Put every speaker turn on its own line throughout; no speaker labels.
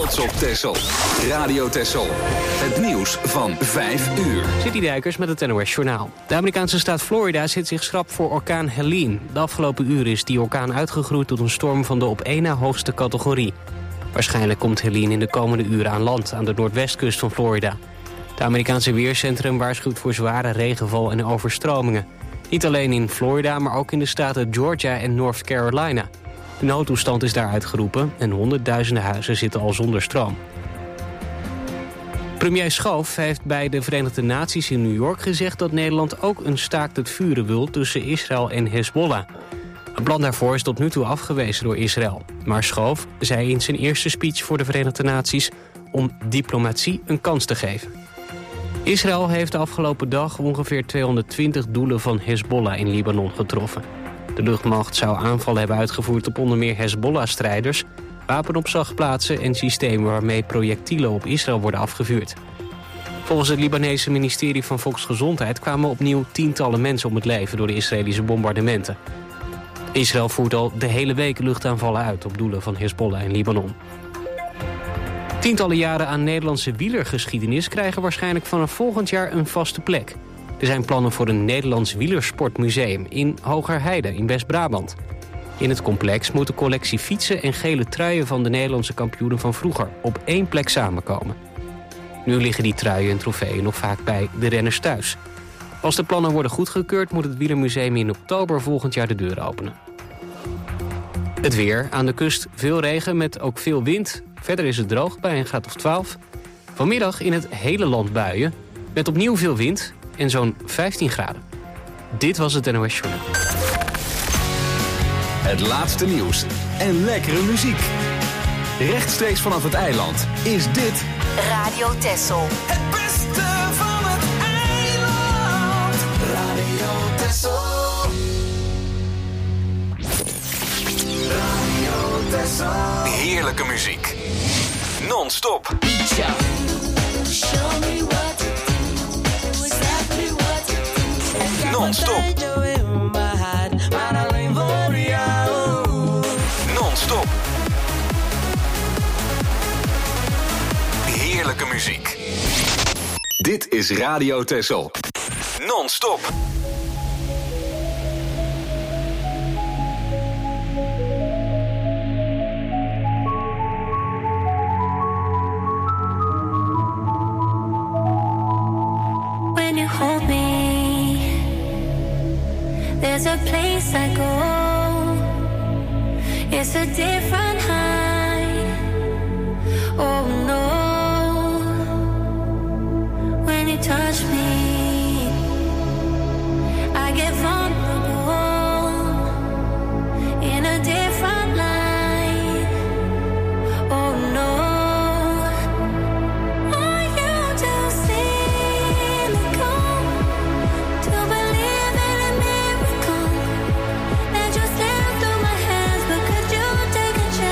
trots op Texel. Radio Texel. Het nieuws van 5 uur.
City Dijkers met het NOS Journaal. De Amerikaanse staat Florida zit zich schrap voor orkaan Helene. De afgelopen uren is die orkaan uitgegroeid tot een storm van de op één na hoogste categorie. Waarschijnlijk komt Helene in de komende uren aan land aan de noordwestkust van Florida. Het Amerikaanse weercentrum waarschuwt voor zware regenval en overstromingen. Niet alleen in Florida, maar ook in de staten Georgia en North Carolina. De noodtoestand is daar uitgeroepen en honderdduizenden huizen zitten al zonder stroom. Premier Schoof heeft bij de Verenigde Naties in New York gezegd dat Nederland ook een staakt het vuren wil tussen Israël en Hezbollah. Het plan daarvoor is tot nu toe afgewezen door Israël. Maar Schoof zei in zijn eerste speech voor de Verenigde Naties om diplomatie een kans te geven. Israël heeft de afgelopen dag ongeveer 220 doelen van Hezbollah in Libanon getroffen. De luchtmacht zou aanvallen hebben uitgevoerd op onder meer Hezbollah-strijders, wapenopslagplaatsen en systemen waarmee projectielen op Israël worden afgevuurd. Volgens het Libanese ministerie van Volksgezondheid kwamen opnieuw tientallen mensen om het leven door de Israëlische bombardementen. Israël voert al de hele week luchtaanvallen uit op doelen van Hezbollah in Libanon. Tientallen jaren aan Nederlandse wielergeschiedenis krijgen waarschijnlijk vanaf volgend jaar een vaste plek. Er zijn plannen voor een Nederlands wielersportmuseum in Hogerheide in West-Brabant. In het complex moet de collectie fietsen en gele truien van de Nederlandse kampioenen van vroeger op één plek samenkomen. Nu liggen die truien en trofeeën nog vaak bij de renners thuis. Als de plannen worden goedgekeurd moet het wielermuseum in oktober volgend jaar de deuren openen. Het weer. Aan de kust veel regen met ook veel wind. Verder is het droog bij een graad of 12. Vanmiddag in het hele land buien met opnieuw veel wind en zo'n 15 graden. Dit was het NOS Journaal.
Het laatste nieuws en lekkere muziek. Rechtstreeks vanaf het eiland is dit
Radio Texel.
Het beste van het eiland. Radio Texel. Radio Texel.
heerlijke muziek. Non-stop. Non-stop. Non-stop. Heerlijke muziek. Dit is Radio Texel. Non-stop.
When you hold me, there's a place I go. It's a different high. Oh no. When you touch me, I get vulnerable in a different light. Oh no. Are you to see me come to believe in a miracle that just slipped through my hands? But could you take a chance?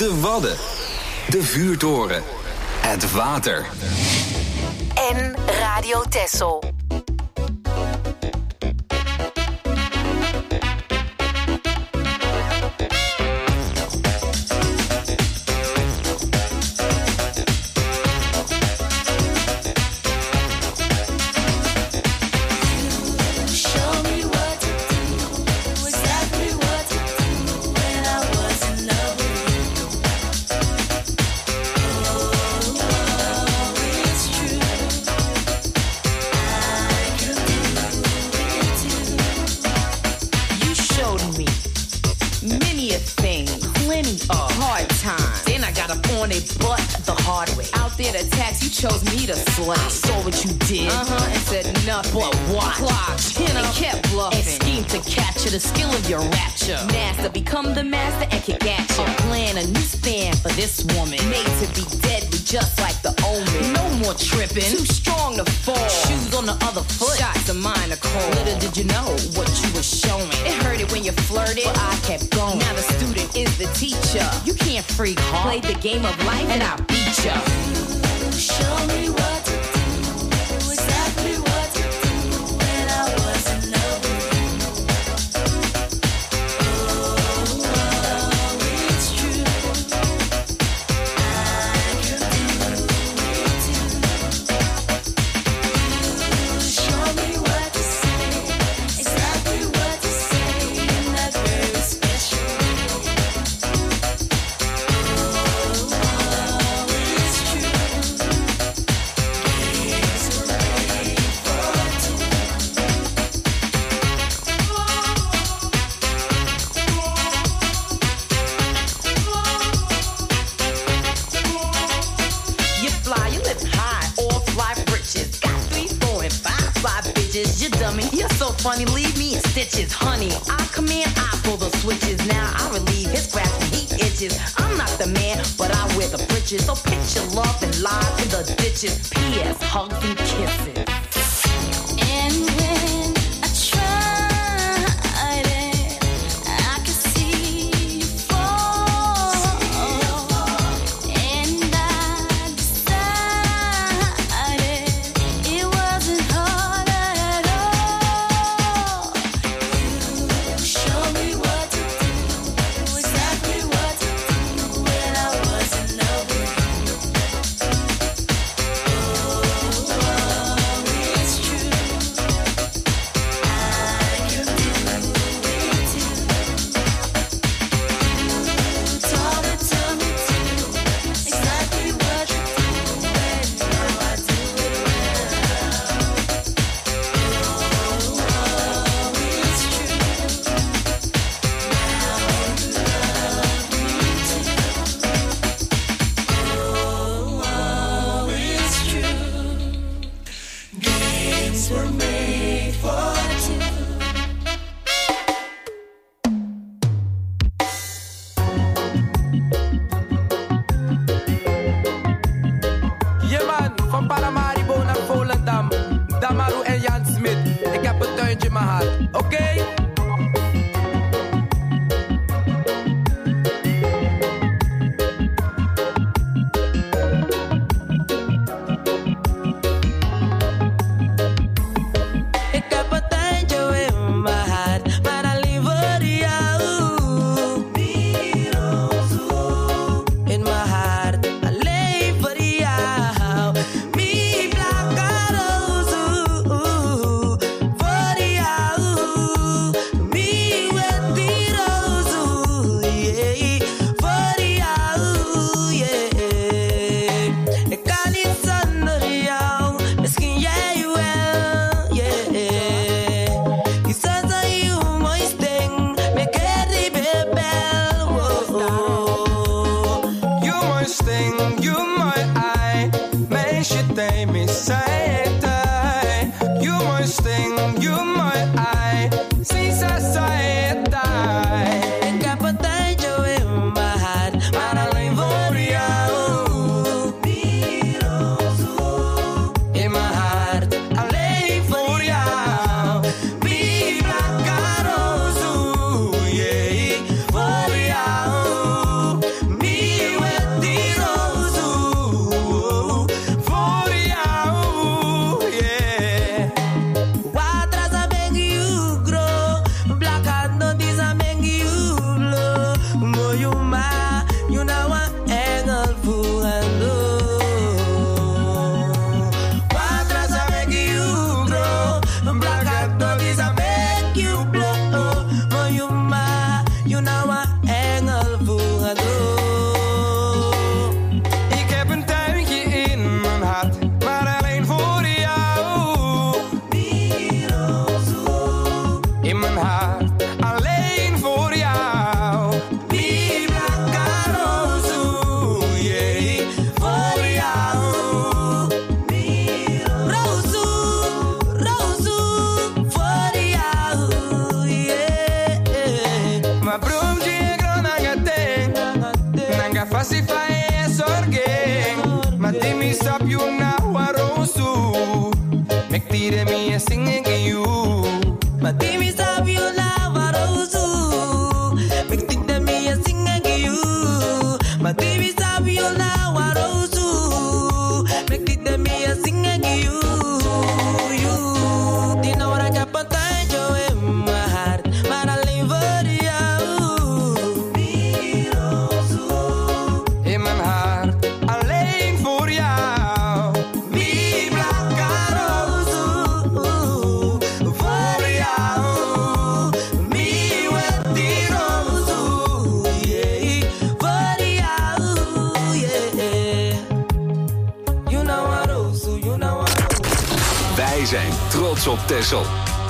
De Wadden. De Vuurtoren. Het water.
En Radio Texel.
Chose me to slay. I saw what you did, and said nothing but what? Clocked, and kept bluffing, and schemed to capture the skill of your rapture. Master, become the master and kick at you. Plan a new stand for this woman, made to be deadly, just like the omen. No more tripping, too strong to fall. Shoes on the other foot, shots of mine are cold. Little did you know what you were showing. It hurt it when you flirted, but I kept going. Now the student is the teacher. You can't freak hard. Play the game of life, and I beat ya. Show me what to do, exactly what to do when I was in love with you. Oh, it's true. I could do it too. You show me what to say, exactly what to say in that very special way. Oh, it's true. Funny, leave me in stitches, honey. I command, I pull the switches. Now I relieve his grasp when he itches. I'm not the man, but I wear the britches. So pitch your love and lies in the ditches. P.S. Hugs and kisses. And when I tried it, I could see you fall. And I decided it wasn't hard at all. Show me what to do, exactly what to do when I was in love with you. Oh, it's true. I could do it too. You taught it to me too, exactly what to do, and now I do it well. Oh, it's true. Games were made for two.
Yeah man, van Paramaribo naar Volendam. Damaru en Jan Smit. Ik heb een tuintje in mijn hart, oké?
de me singing to you. My TV stop you now, I don't make think that me singing to you. My TV stop you now, I don't make think that me singing to you. You, you know what I got but in my heart, but I live for you. In mijn hart, alleen voor jou. Mi blanca roze, voor jou. Mi wet roze, yeah, voor jou, yeah. You know what roze, you know what roze.
Wij zijn trots op Texel.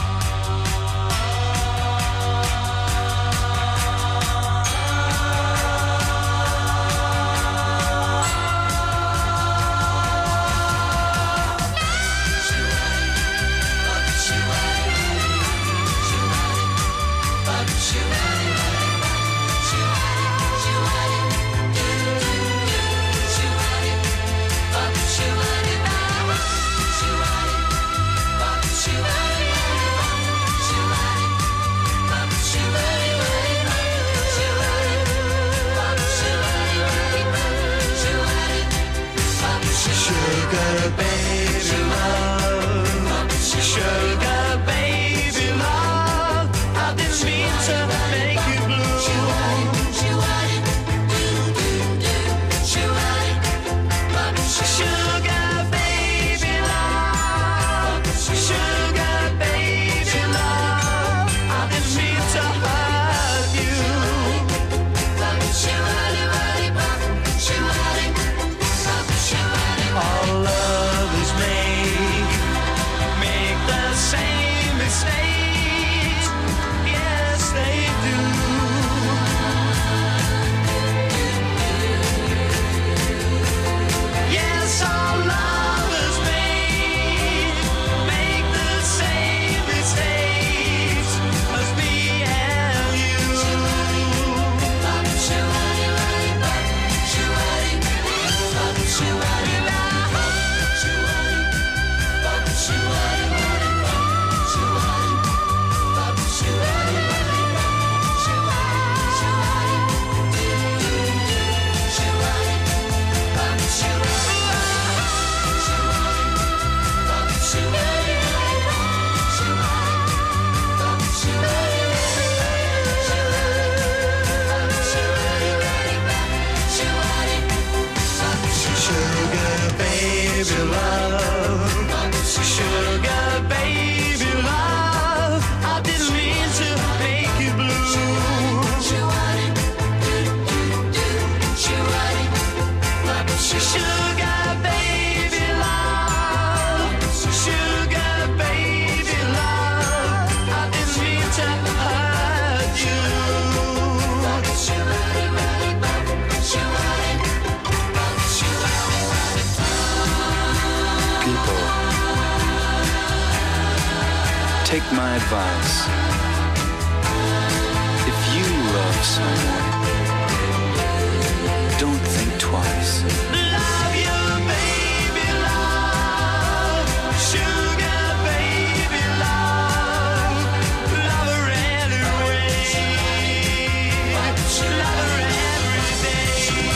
Take my advice. If you love someone, don't think twice.
Love you, baby, love. Sugar, baby, love. Love her anyway. Love her every day.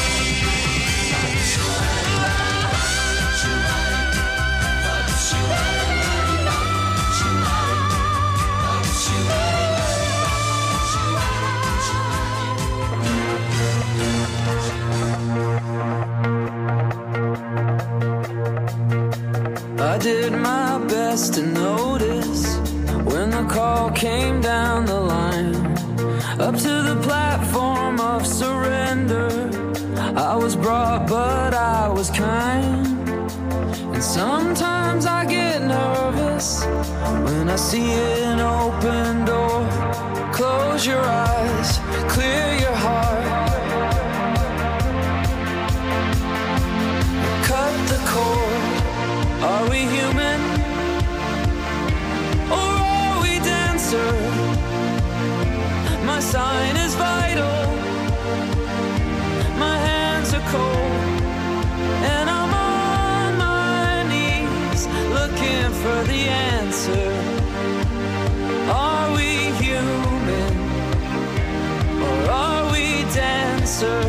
I did my best to notice when the call came down the line, up to the platform of surrender. I was brought, but I was kind. And sometimes I get nervous when I see an open door. Close your eyes, clear your heart. Cut the cord. Are we human? Or are we dancer? My sign is vital. My hands are cold. And I'm on my knees looking looking for the answer. Are we human or are we dancer?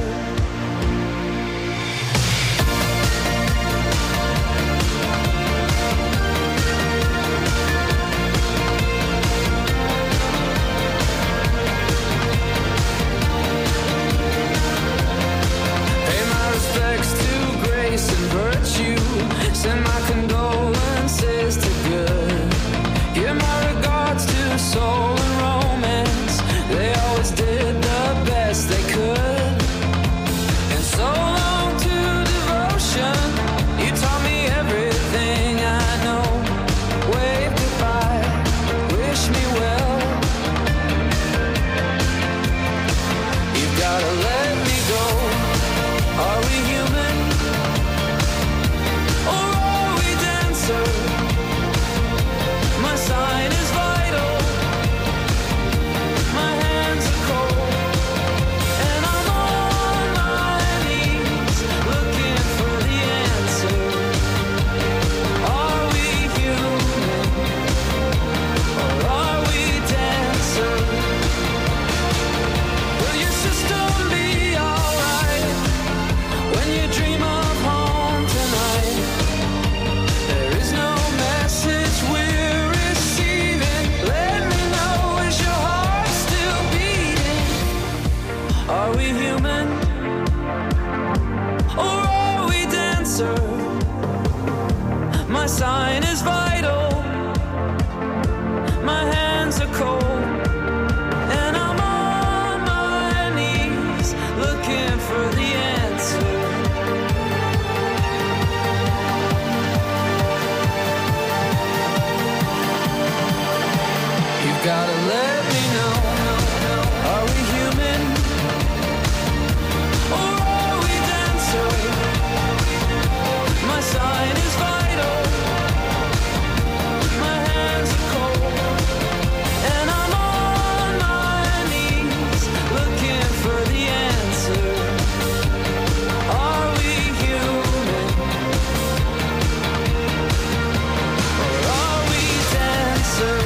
And virtue, send my condolences to good. Give my regards to soul and romance. They always did the best they could. And so long to devotion. You taught me everything I know. Wave goodbye, wish me well. You've gotta let me go. Are we human? My sign is vital. My hands are cold, and I'm on my knees looking for the answer. Are we human or are we dancer? Will your system be alright when you dream of home tonight? There is no message we're receiving. Let me know, is your heart still beating? Are we human or are we dancer? My sign is vital. My hands are cold, and I'm on my knees looking for the answer. Gotta let me know, are we human or are we dancer? My sign is vital. My hands are cold, and I'm on my knees looking for the answer. Are we human or are we dancer?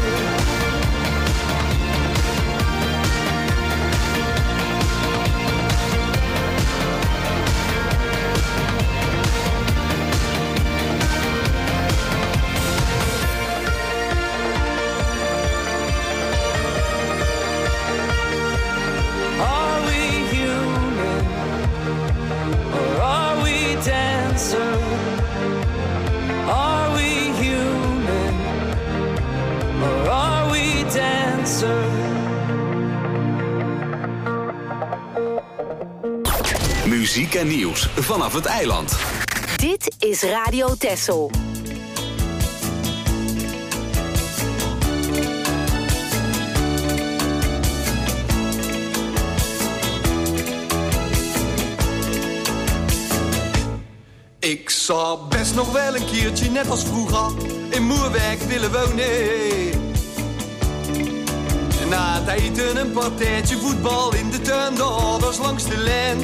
Are we human or are we dancer?
Muziek en nieuws vanaf het eiland.
Dit is Radio Texel.
Ik zou best nog wel een keertje, net als vroeger, in Moerwijk willen wonen. Na het eten een partijtje voetbal in de tuin, de ouders langs de lijn.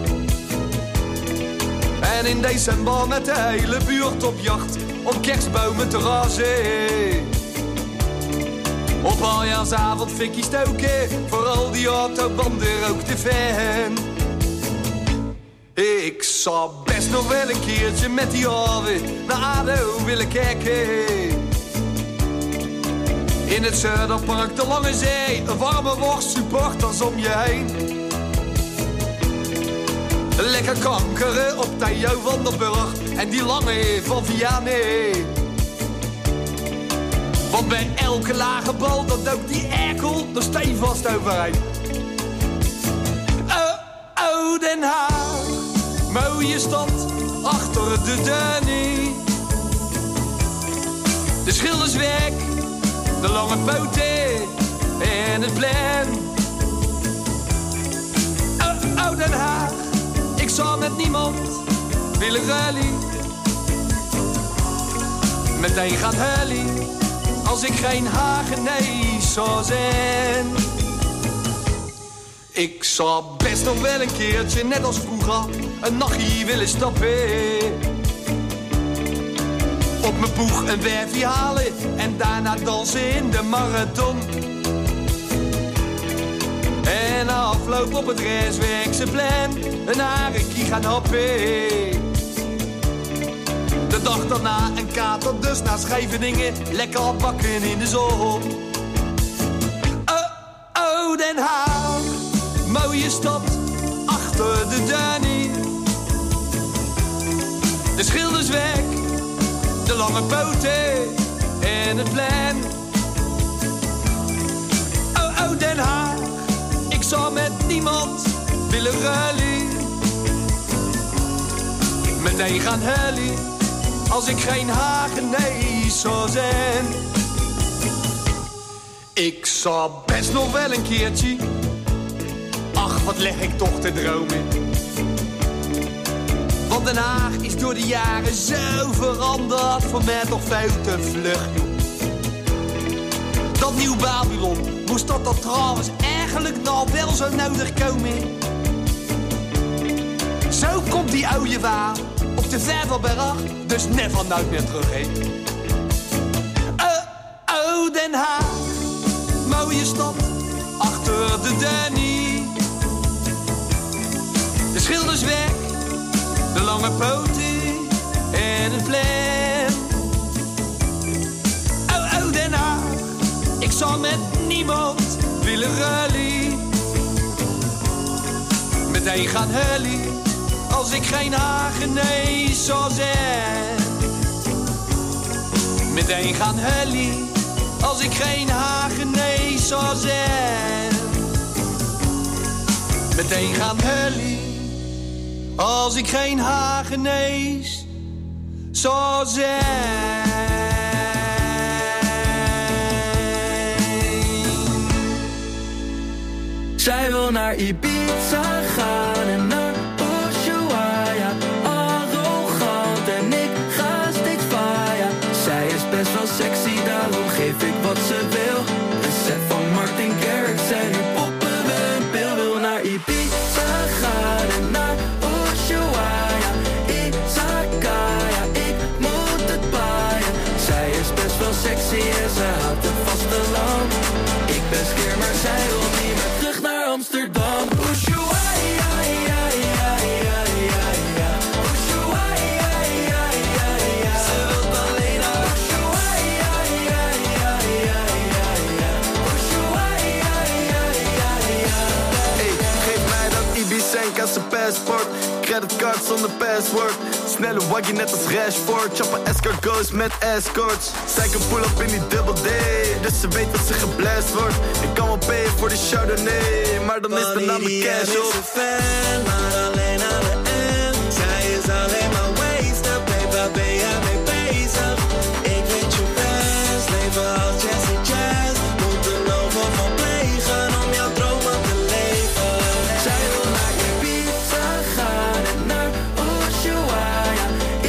En in december met de hele buurt op jacht, om kerstbomen te razen. Op aljaarsavond fikkie stoken, voor al die autobanden rook de fan. Ik zou best nog wel een keertje met die Arvid naar ADO willen kijken. In het Zuiderpark, de Lange Zee, een warme worst, supporters om je heen. Lekker kankeren op Theo van der Burg en die Lange van Vianney. Want bij elke lage bal, dat dook die erkel er stevast overheen. Oh, Den Haag, mooie stad, achter de Danny. De Schildersweg, de lange poten en het plein. Oh, Den Haag, ik zou met niemand willen rally. Meteen gaat Hully, als ik geen Hagenees zou zijn. Ik zou best nog wel een keertje, net als vroeger, een nachtje willen stappen. Op mijn boeg een werfje halen en daarna dansen in de marathon. En na afloop op het restwerk zijn plan, een harekie gaan happen. De dag daarna een kater, dus naar Scheveningen, lekker bakken in de zon. Oh, Den Haag, mooie stad, achter de Danny. De schilders weg, de lange poten en het plein. Oh, Den Haag, ik zou met niemand willen ruilen. Meteen gaan huilen, als ik geen Hagenees zou zijn. Ik zou best nog wel een keertje, ach wat leg ik toch te dromen. Want Den Haag is door de jaren zo veranderd, voor mij toch veel te vlug, joh. Dat nieuw Babylon, moest dat trouwens eigenlijk nog wel zo nodig komen? Zo komt die oude waar op de Vervelberg, dus never nooit meer terug heen. Oh, Den Haag, mooie stad, achter de Danny. De schilders weg, de lange poten en het plein. Oh, Den Haag, ik zou met niemand willen ruilen. Meteen gaan huilen, als ik geen Hagenees zou zijn. Meteen gaan huilen, als ik geen Hagenees zou zijn. Meteen gaan huilen, als ik geen Hagenees zou zijn.
Zij wil naar Ibiza gaan en naar Ushuaia. Arrogant en ik ga steeds vaaien. Zij is best wel sexy, daarom geef ik wat ze wil. Een set van Martin Garrix en nu poppen we een pil. Wil naar Ibiza gaan en naar Ushuaia. Izakaya, ik moet het paaien. Zij is best wel sexy en ze houdt het vasteland. Ik ben skeer, maar zij wil niet meer terug naar Amsterdam. Ushuaia, ja, ja, ja, ja, ja. Ushuaia, ja, ja, ja. Ze wil alleen naar Ushuaia, ja, ja, ja, ja, ja. Ushuaia, ja, ja, ja.
Hey, geef mij dat Ibicenk als een paspoort. Creditcard zonder password. Snelle waggie net als Rashford. Chappen escargots met escorts. Zij kan pull up in die double D, dus ze weet dat ze geblast wordt. Ik kan wel payen voor de Chardonnay, maar dan is de naam de cash op.
Is een fan, maar alleen aan de end. Zij is alleen maar wasted, baby, ben jij mee bezig? Ik weet je best, leven als Jessie Jazz. Moet er nog wat van plegen om jouw dromen te leven.
Zij wil naar Ibiza gaan en naar Ushuaia.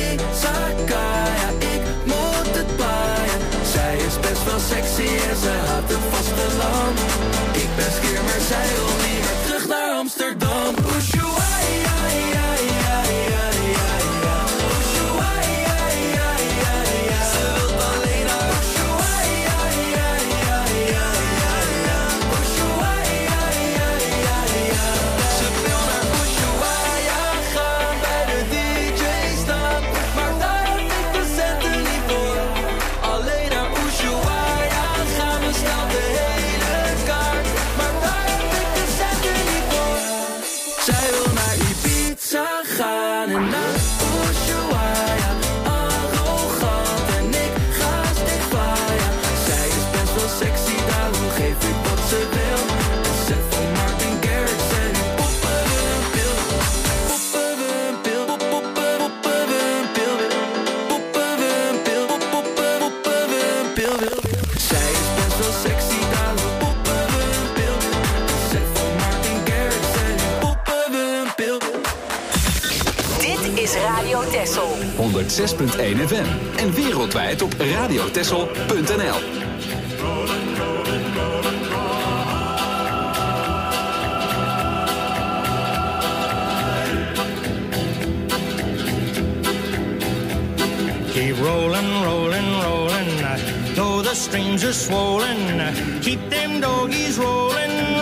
Izakaya, ik moet het paaien. Zij is best wel sexy en ze houdt het vasteland. Ik ben skeer, maar zij wil niet meer terug naar Amsterdam. Ushuaia, ja, ja, ja, ja, ja. Ushuaia, ja, ja, ja. Ze wil alleen naar Ushuaia, ja, ja, ja, ja, ja. Ushuaia, ja, ja, ja. Ze wil naar Ushuaia gaan, bij de DJ staan, maar daar heb ik de centen niet voor. Alleen naar Ushuaia gaan we snel de hele kaart, maar daar heb ik de centen niet voor. Zij wil naar Ibiza gaan en naar Ushuaia. Arrogant en ik ga steeds vaaien. Zij is best wel sexy, daarom geef ik wat ze wil. Een set van Martin Garrix en nu poppen we een pil. Poppen we een pil, poppen we een pil. Poppen we een pil, poppen we een pil. Zij is best wel sexy, daarom poppen we een pil. Een set van Martin Garrix en nu poppen we een pil.
Dit is Radio Tessel.
106.1 FM en wereldwijd op radiotessel.nl.
Keep rolling, the streams are swollen. Keep them doggies rolling,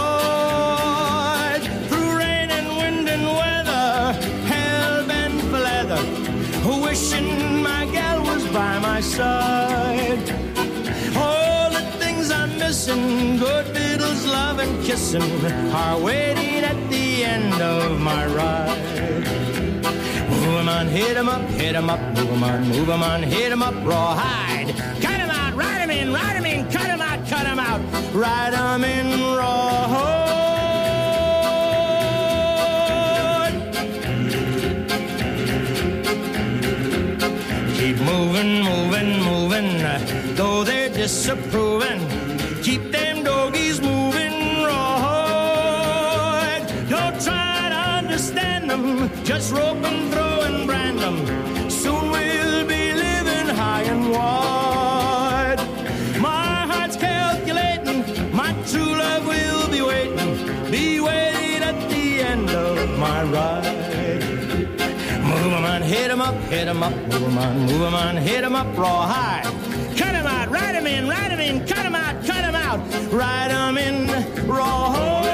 right through rain and wind and weather, hell-bent for leather, wishing my gal was by my side. All the things I'm missing, good fiddles, love and kissing, are waiting at the end of my ride. Move 'em on, hit 'em up, hit 'em up, move 'em on, hit 'em up, rawhide. Cut 'em out, ride 'em in, cut 'em out, ride 'em in, rawhide. Keep moving, though they're disapproving. Keep them doggies moving, right. Don't try to understand them, just rope and throw and brand them. Soon we'll be living high and wide. My heart's calculating, my true love will be waiting at the end of my ride. Move 'em on, hit 'em up, move 'em on, hit 'em up, rawhide. Cut 'em out, ride 'em in, cut 'em out, ride 'em in, rawhide.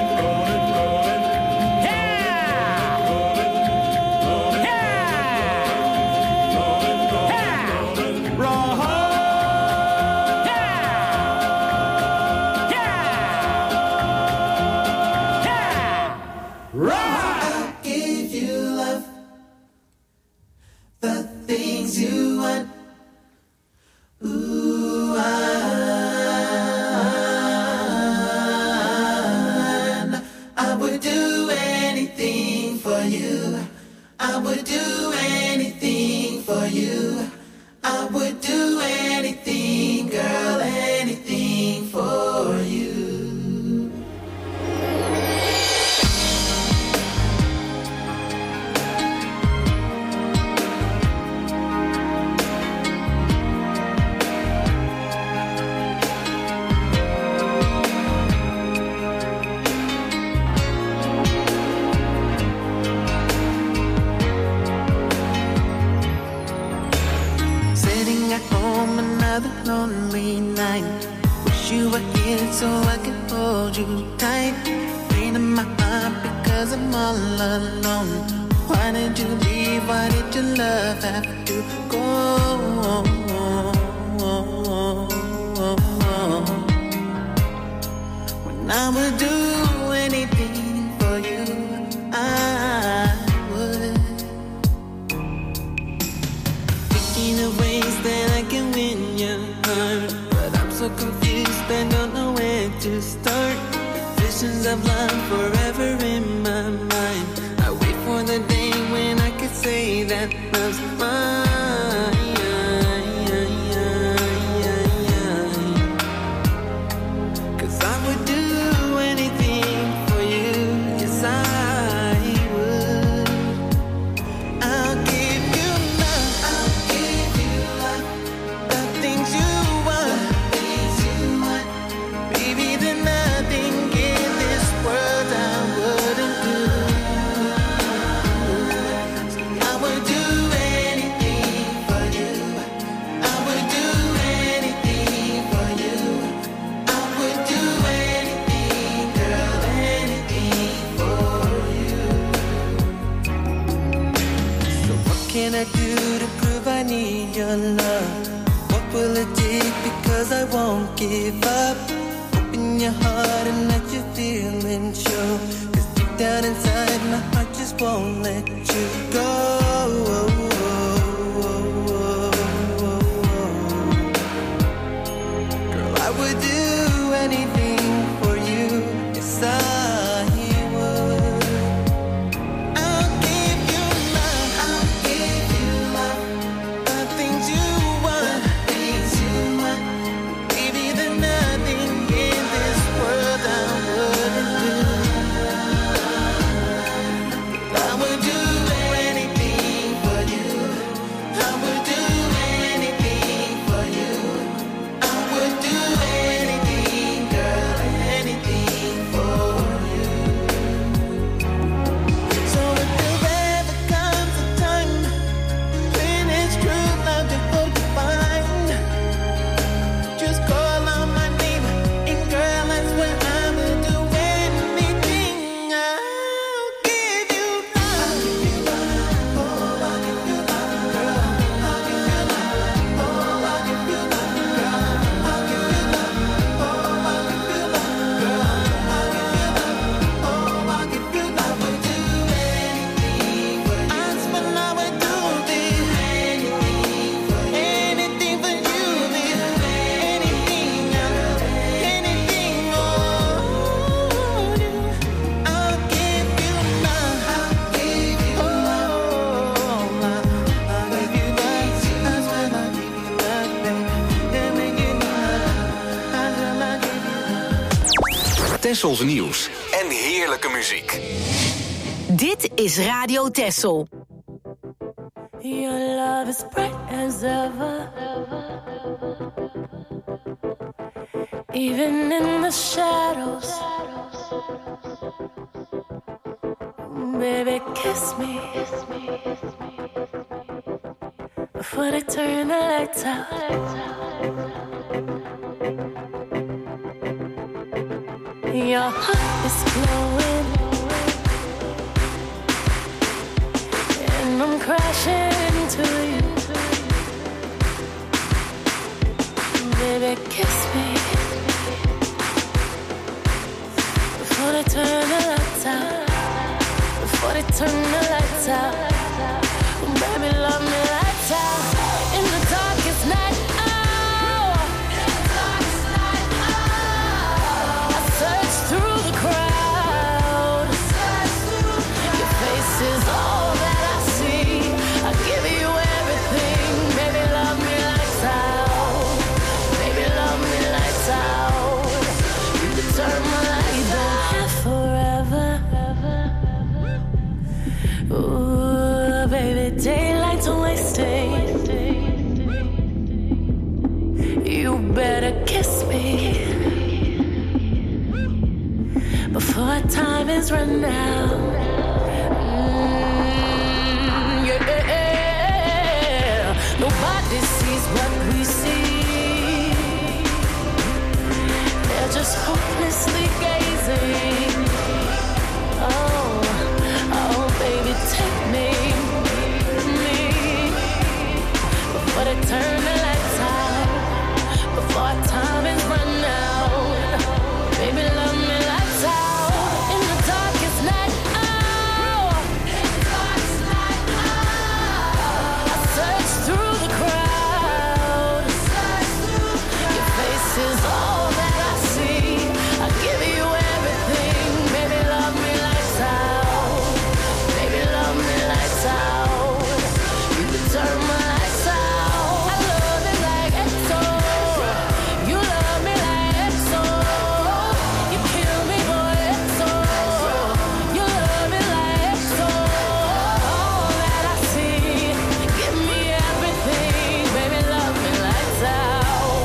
Girl,
Tessels nieuws en heerlijke muziek.
Dit is Radio Tessel.
Your love is bright as ever. Even in the shadows. Baby, kiss me. Before they turn the lights out. Your heart is glowing, and I'm crashing into you. Baby, kiss me before they turn the lights out. Before they turn the lights out. Baby, love me lights out. In the darkest night. Is all that I see. I give you everything. Baby, love me lights out. Baby, love me lights out. You can turn my lights on forever. Ooh, baby, daylight's wasting. You better kiss me before time is run out. Nobody sees what we see. They're just hopelessly gazing. Oh, oh, baby, take me before they turn the lights out. Before time is run out. Baby, love me lights out. In the darkest night. Is all that I see. I give you everything. Baby, love me lights out. Baby, love me lights out. You can turn my lights out. I love it like EXO. You love me like EXO. You kill me, boy, EXO. You love me like EXO. All that I see. Give me everything. Baby, love me lights out.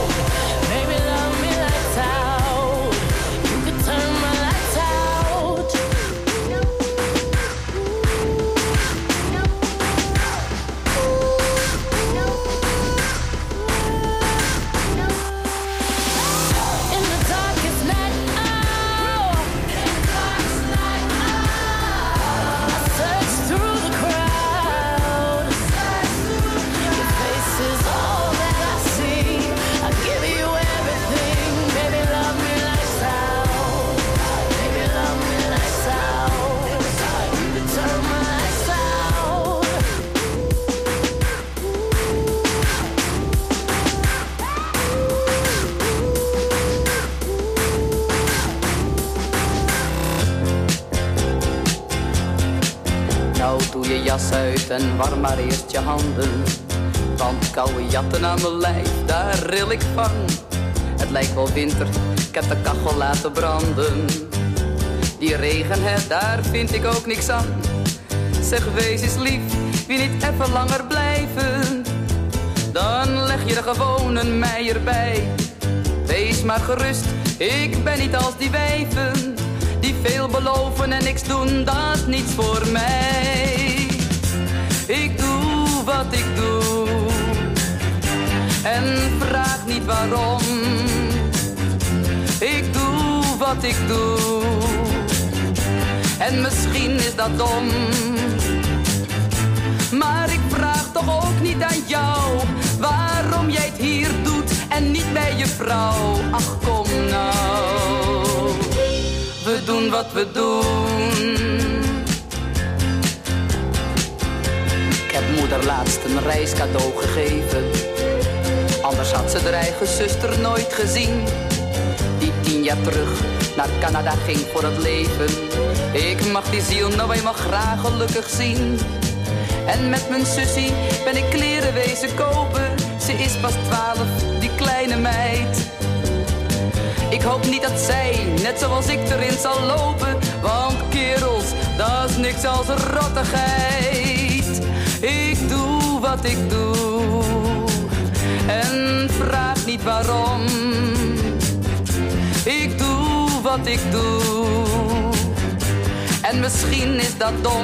Doe je jas uit en warm maar eerst je handen. Want koude jatten aan mijn lijf, daar ril ik van. Het lijkt wel winter, ik heb de kachel laten branden. Die regen, hè, daar vind ik ook niks aan. Zeg, wees eens lief, wie niet even langer blijven. Dan leg je er gewoon een mei erbij. Wees maar gerust, ik ben niet als die wijven. Die veel beloven en niks doen, dat is niets voor mij. Ik doe wat ik doe en vraag niet waarom. Ik doe wat ik doe en misschien is dat dom. Maar ik vraag toch ook niet aan jou waarom jij het hier doet en niet bij je vrouw. Ach, kom nou, we doen wat we doen. Ik heb moeder laatst een reiscadeau gegeven. Anders had ze haar eigen zuster nooit gezien. Die 10 jaar terug naar Canada ging voor het leven. Ik mag die ziel nou eenmaal graag gelukkig zien. En met mijn sussie ben ik kleren wezen kopen. Ze is pas 12, die kleine meid. Ik Ik hoop niet dat zij, net zoals ik, erin zal lopen. Want kerels, dat is niks als rottigheid. Ik doe wat ik doe en vraag niet waarom. Ik doe wat ik doe en misschien is dat dom.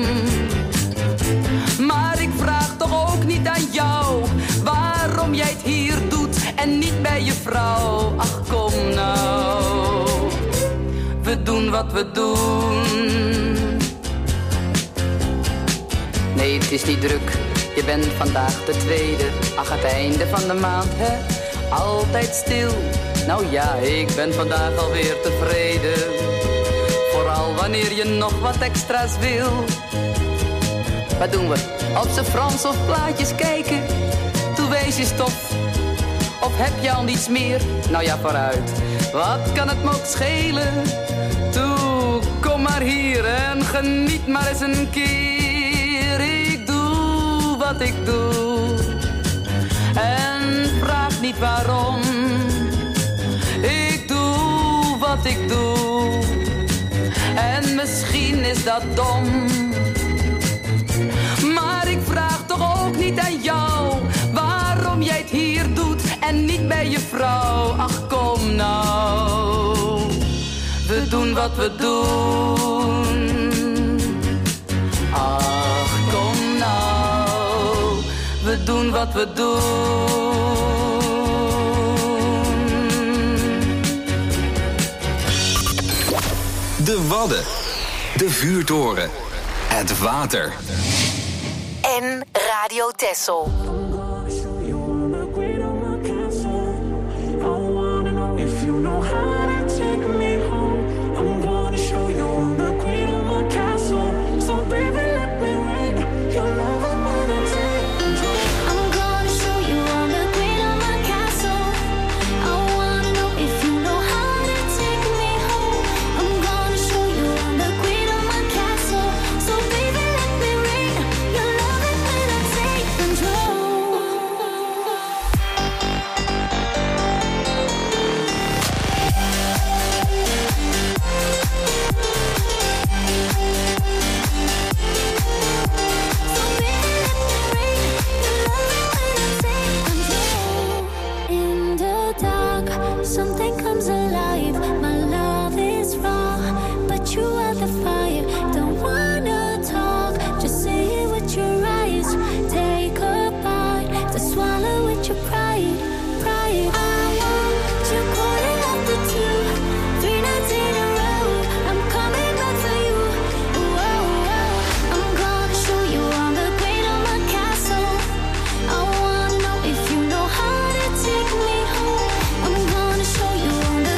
Maar ik vraag toch ook niet aan jou waarom jij het hier doet en niet bij je vrouw. Ach kom nou, we doen wat we doen. Nee, het is niet druk, je bent vandaag de tweede. Ach, het einde van de maand, hè, altijd stil. Nou ja, ik ben vandaag alweer tevreden. Vooral wanneer je nog wat extra's wil. Wat doen we? Op z'n Frans of plaatjes kijken? Toe wees je stof. Of heb je al niets meer? Nou ja, vooruit. Wat kan het me ook schelen? Toe, kom maar hier en geniet maar eens een keer. Ik doe wat ik doe en vraag niet waarom. Ik doe wat ik doe en misschien is dat dom. Maar ik vraag toch ook niet aan jou waarom jij het hier doet en niet bij je vrouw. Ach kom nou, we doen wat we doen. Ach kom nou, we doen wat we doen.
De Wadden, de vuurtoren, het water.
En Radio Texel.
On the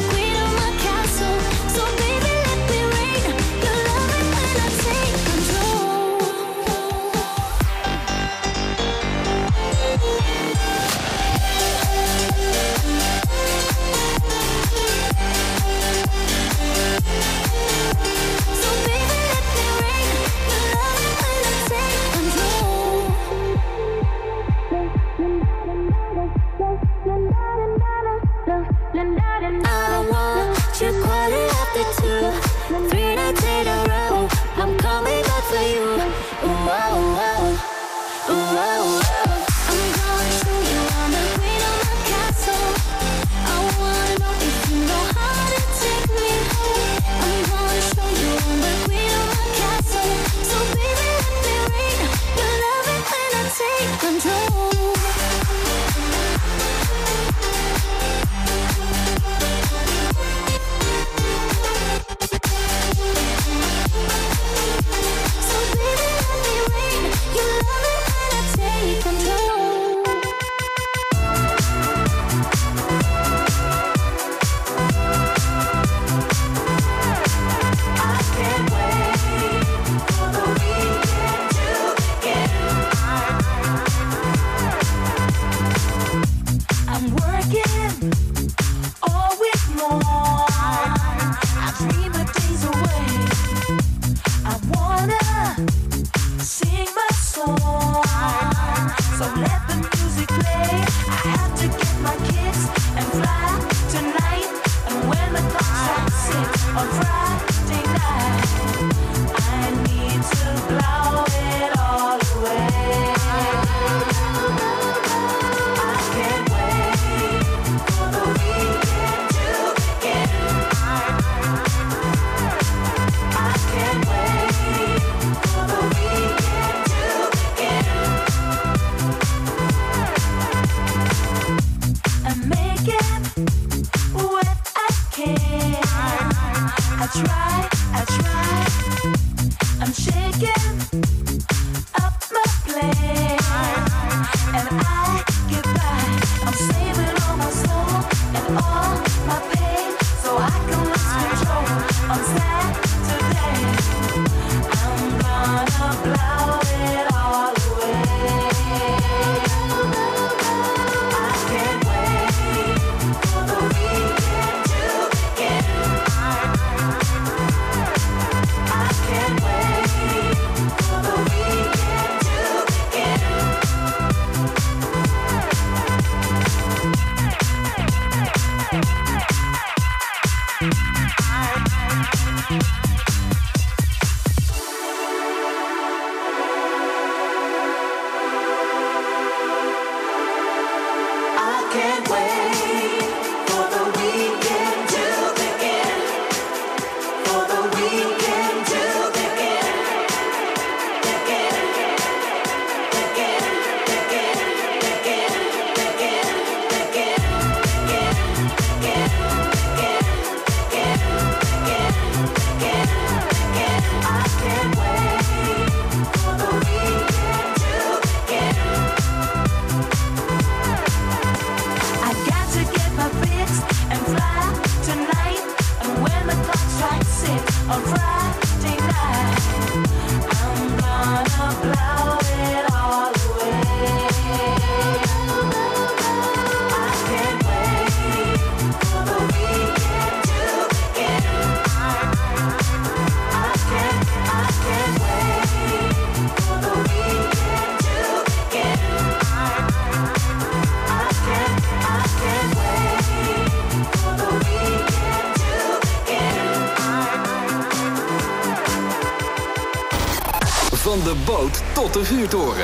Van de boot tot de vuurtoren.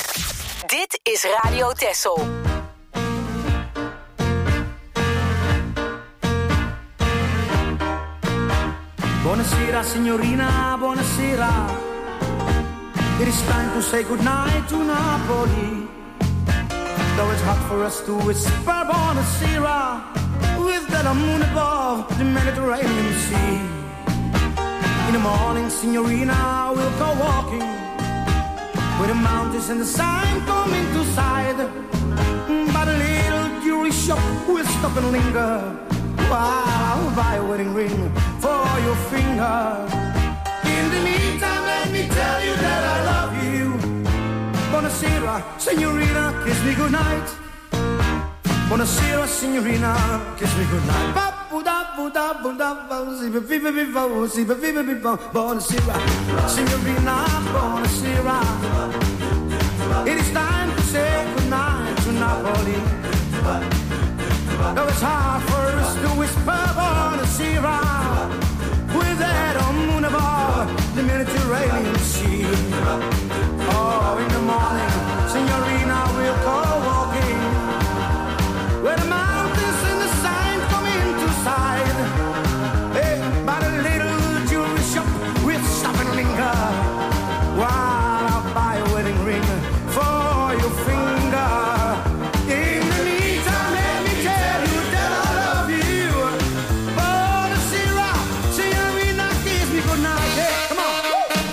Dit is Radio Texel.
Buonasera signorina, buonasera. It is time to say goodnight to Napoli. Though it's hot for us to whisper buonasera, with that moon above the Mediterranean Sea. In the morning, signorina, we'll go walking where the mountains and the sun come into sight. By the little jewelry shop, we'll stop and linger while I'll buy a wedding ring for your finger. In the meantime, let me tell you that I love you. Buonasera, signorina, kiss me goodnight. Buonasera, signorina, kiss me goodnight. Buonasera, signorina, buonasera. It is time to say goodnight to Napoli. Though it's hard for us to whisper buonasera, with that moon above the Mediterranean Sea. Oh, in the morning, signorina, we'll go walking where the mountains and the sun come into sight. Hey, by the little jewelry shop, we'll stop and linger while I'll buy a wedding ring for your finger. In the meantime, let me tell you that I love you. Buonasera, signorina, kiss me goodnight. Hey, come on.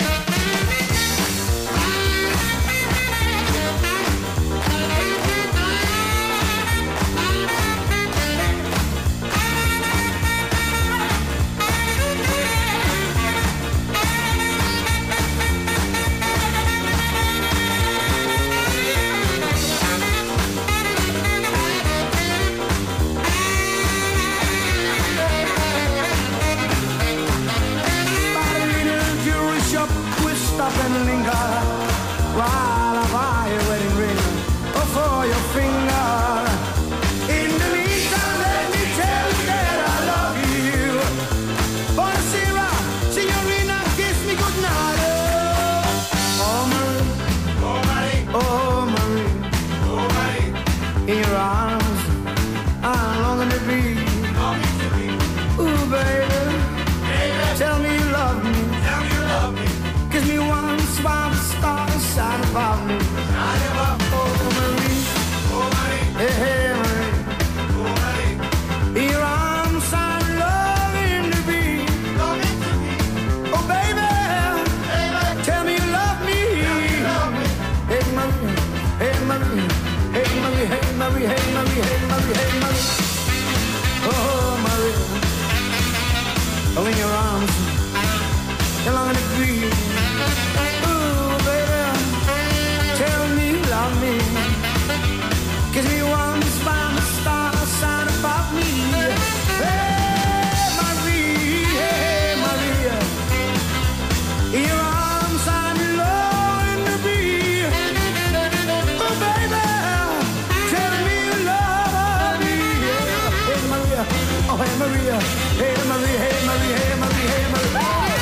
Stop and linger while I buy a wedding ring for your finger. In the meantime, let me tell you that I love you. Buonasera, signorina, kiss me goodnight. Oh, Marie, oh, Marie, oh, Marie, oh, Marie. In your arms, I'm longing to be. Ooh, baby, tell me you love me. Tell me you love me. Kiss me once while the stars shine above me. Oh, Marie, oh, Marie, hey, hey, Marie, oh, Marie. In your arms I'm loving to be. in your arms, you're longing to breathe. Ooh, baby, tell me you love me. Kiss me once by the star sign about me. Hey, Maria, in your arms I'm longing to be. Oh, baby, tell me you love me. Hey, Maria, oh, hey, Maria, hey, Maria, hey, Maria, hey, Maria, hey, Maria.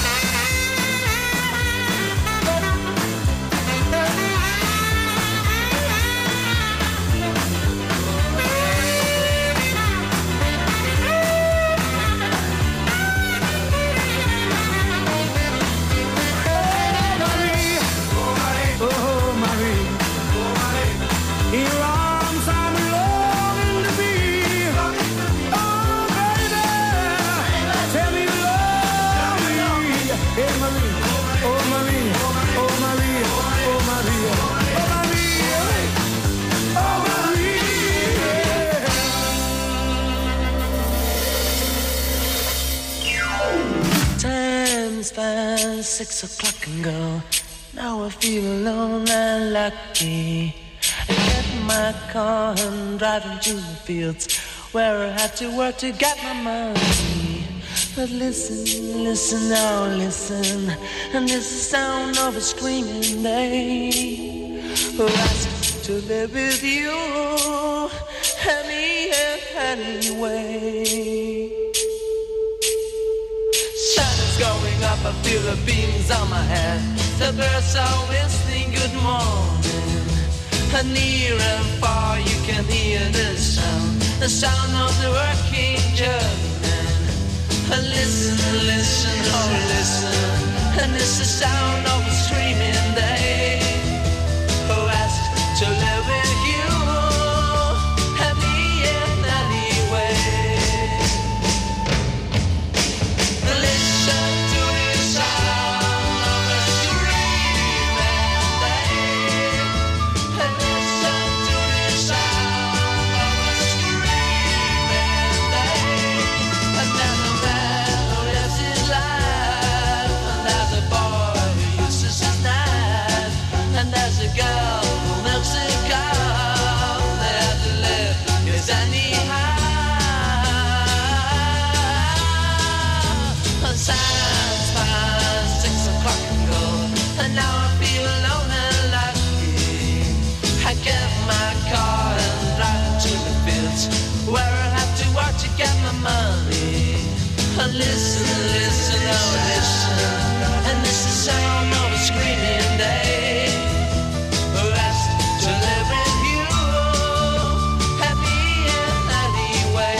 Time's past 6 o'clock and go. Now I feel alone and lucky. I get my car and drive into the fields where I have to work to get my money. But listen, listen, now listen, and this is the sound of a screaming day who asked to live with you anyway. Sun is going up, I feel the beams on my head. The birds are whistling good morning. And near and far you can hear the sound of the working German. And listen, listen, oh listen, and it's the sound of a screaming day who asked to live with you and me in any way. Listen to the sound of a screaming day, and listen to the sound of a screaming day. And then a man who lives his life, and there's a boy who uses his knife, and there's a girl who milks a cow. They have to live, yes anyhow. Signs past 6 o'clock ago, and now I feel alone and lucky. I get my car and drive to the fields where I have to work to get my money. And listen, listen, oh listen, and this is the sound of a screaming day who asked to live with you and me in any way.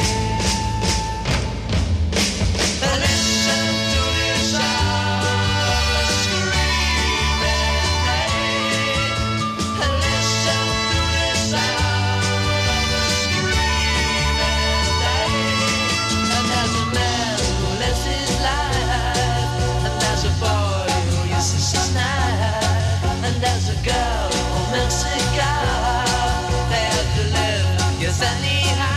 Listen to the sound of a screaming day, and listen to the sound of a screaming day. And there's a man who lives his life, and there's a boy who uses his knife, and there's a girl who milks a cow. They have to live, yes anyhow.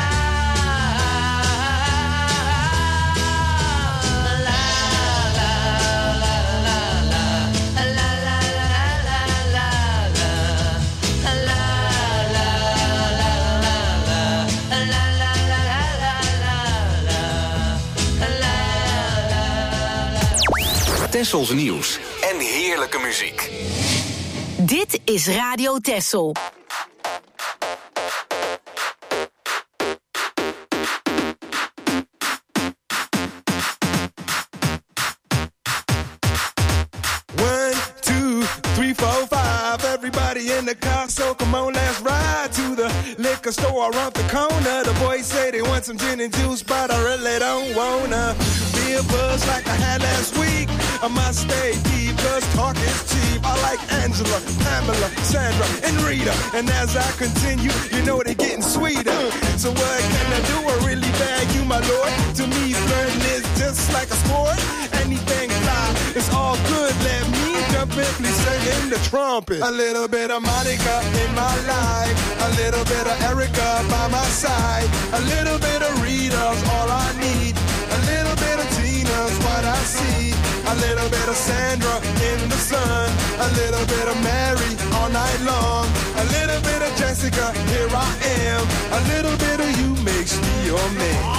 La la la la la, la la la la la, la la la
Tessels nieuws en heerlijke muziek.
Dit is Radio Tessel.
One, two, three, four, five. Everybody in the car, so come on, let's ride to the liquor store around the corner. The boys say they want some gin and juice, but I really don't wanna be a buzz like I had last week. I must stay deep, cause talk is cheap. I like Angela, Pamela, Sandra, and Rita. And as I continue, you know they're getting sweeter. So what can I do? I really bag you, my lord. To me, flirting is just like a sport. Anything fly, it's all good. Let me jump in, please sing in the trumpet. A little bit of Monica in my life, a little bit of Erica by my side, a little bit of Rita's all I need, a little bit of Tina little bit of Mary all night long. A little bit of Jessica, here I am. A little bit of you makes me your man.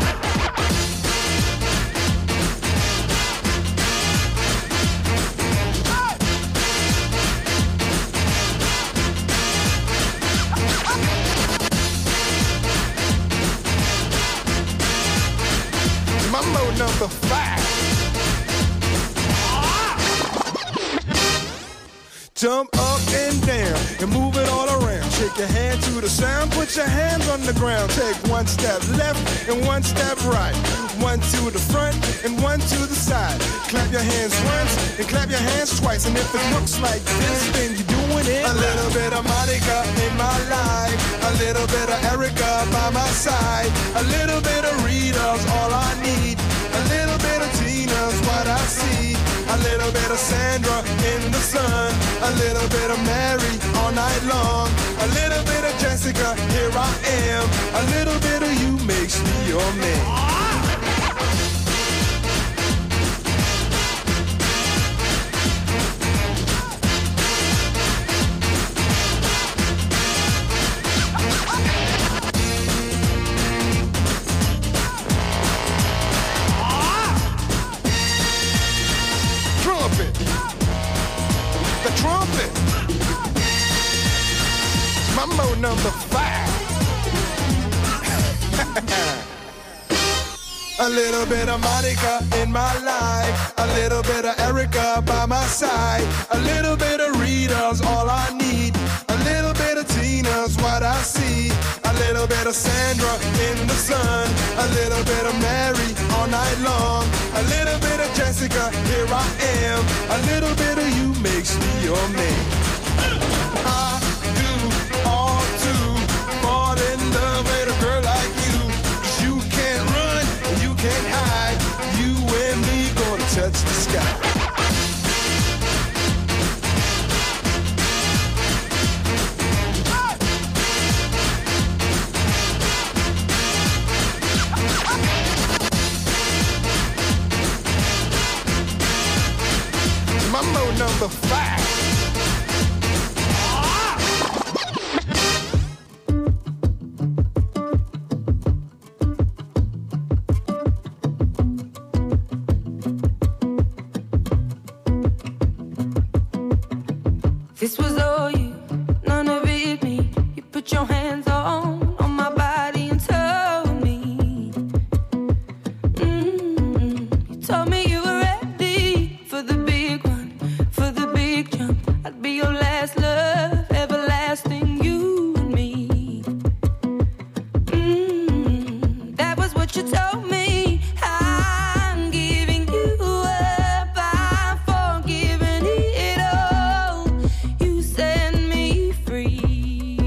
Mambo number 5. Jump up and down and move it all around. Shake your hand to the sound, put your hands on the ground. Take one step left and one step right. One to the front and one to the side. Clap your hands once and clap your hands twice. And if it looks like this, then you're doing it. A little bit of Monica in my life. A little bit of Erica by my side. A little bit of Rita's all I need. A little bit of Tina's what I see. A little bit of Sandra in the sun. A little bit of Mary all night long. A little bit of Jessica, here I am. A little bit of you makes me your man. Trumpet. Mambo number 5. A little bit of Monica in my life. A little bit of Erica by my side. A little bit of Rita's all I need. A little bit of Tina's what I see. A little bit of Sandra in the sun. A little bit of Mary all night long. A little bit of Jessica, here I am. A little bit of you makes me your man. I do all to fall in love with a girl like you. 'Cause you can't run and you can't hide. You and me gonna touch the sky. Mambo number 5.
This was all you, none of it me. You put your hands on my body and told me. You told me you were ready for the big one, for the big jump. I'd be your last love, everlasting, you and me. That was what you told me. I'm giving you up, I'm forgiving it all. You set me free.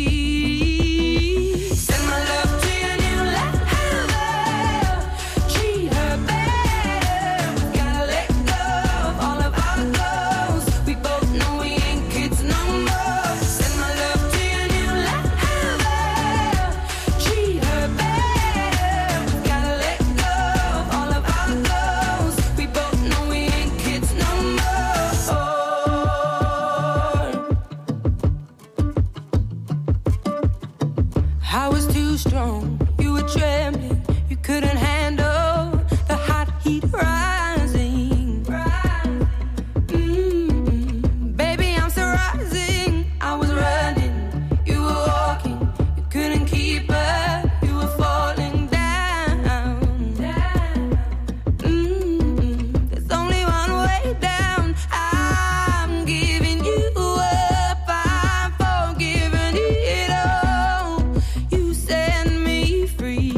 Send my love to your new lover. Treat her better. We gotta let go of all of our goals. We both know we ain't kids no more. Send my love to your new lover. Treat her better. We gotta let go of all of our goals. We both know we ain't kids no more. I was too strong, you were trembling, you couldn't handle the hot heat rising. Baby, I'm still rising. I was running, you were walking, you couldn't keep up, you were falling down. There's only one way down. I'm giving you up, I'm forgiving it all. You set me free.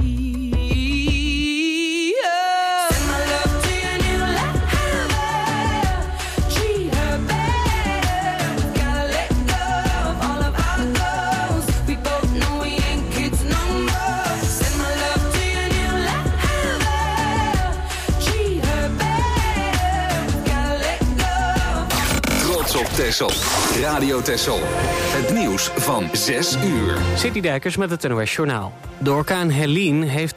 Send my love to your new lover. Treat her better. We gotta let go of all of our goals. We both know we ain't kids no more. Send my love to your new lover. Treat her better. We gotta let go of
Trots op Texel. Radio Texel. Het nieuws van 6 uur.
City Dijkers met het NOS Journaal. De orkaan Helene heeft